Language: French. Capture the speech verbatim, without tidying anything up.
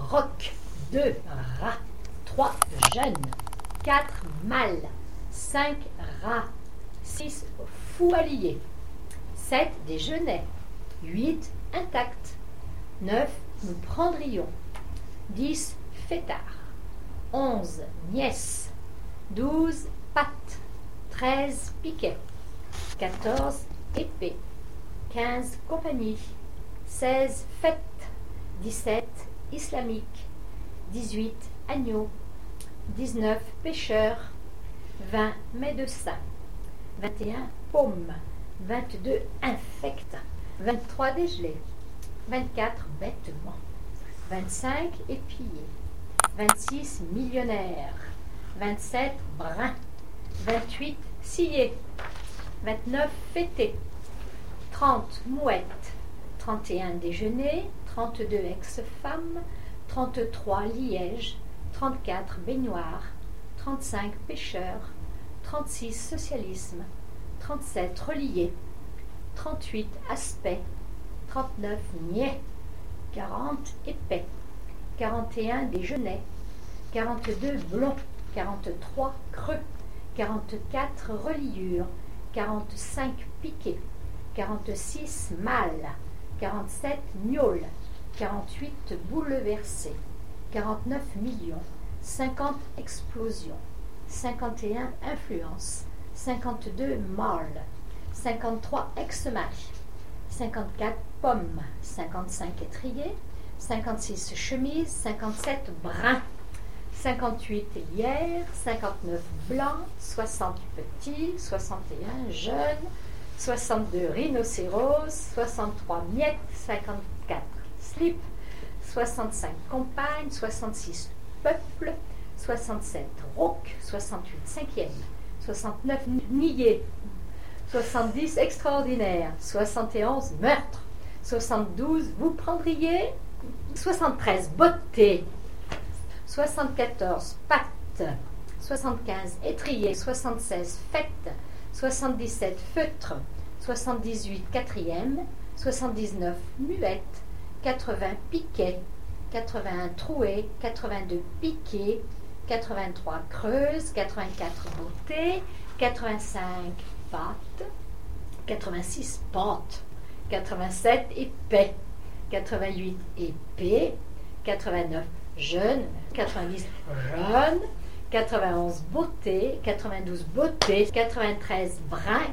roc. deux rat. trois jeune. quatre mâle. cinq rat. six fou allié. sept déjeuner. huit intact. neuf nous prendrions. dix fêtard. onze nièce. douze patte. treize piquet. quatorze épée. quinze compagnie. seize fête. dix-sept islamique. dix-huit agneau. dix-neuf pêcheur. vingt médecin. vingt et un paume. vingt-deux infect. vingt-trois dégelé. vingt-quatre bêtement. vingt-cinq épier. vingt-six millionnaire. vingt-sept brun. vingt-huit scié. vingt-neuf fêté. trente mouette. trente et un déjeuner. trente-deux ex-femme. trente-trois liège. trente-quatre baignoire. trente-cinq pêcheur. trente-six socialisme. trente-sept relié. trente-huit aspect. trente-neuf niais. quarante épais. quarante et un déjeuner. quarante-deux blond. quarante-trois creux. quarante-quatre reliure. quarante-cinq piqué. quarante-six mâle. quarante-sept gnôle. quarante-huit bouleversé. quarante-neuf millions. cinquante explosions. cinquante et un influence. cinquante-deux mâle. cinquante-trois ex-mari. cinquante-quatre pommes. cinquante-cinq étriers. cinquante-six chemises. cinquante-sept brun. cinquante-huit lierre. cinquante-neuf blanc. soixante petits. soixante et un jeunes. soixante-deux rhinocéros. soixante-trois miettes. cinquante-quatre slip. soixante-cinq compagnes. soixante-six peuple. soixante-sept rauque. soixante-huit cinquième. soixante-neuf niais. soixante-dix extraordinaire. soixante et onze meurtre. soixante-douze vous prendriez. soixante-treize beauté. soixante-quatorze patte. soixante-quinze étrier. soixante-seize fête. soixante-dix-sept feutre. soixante-dix-huit quatrième. soixante-dix-neuf muette. quatre-vingts piquet. quatre-vingt-un troué. quatre-vingt-deux piqué. quatre-vingt-trois creuse. quatre-vingt-quatre beauté. quatre-vingt-cinq pâte. quatre-vingt-six pente. quatre-vingt-sept épais. quatre-vingt-huit épée. quatre-vingt-neuf jeune. quatre-vingt-dix jeune. quatre-vingt-onze beauté. quatre-vingt-douze beauté. quatre-vingt-treize brun.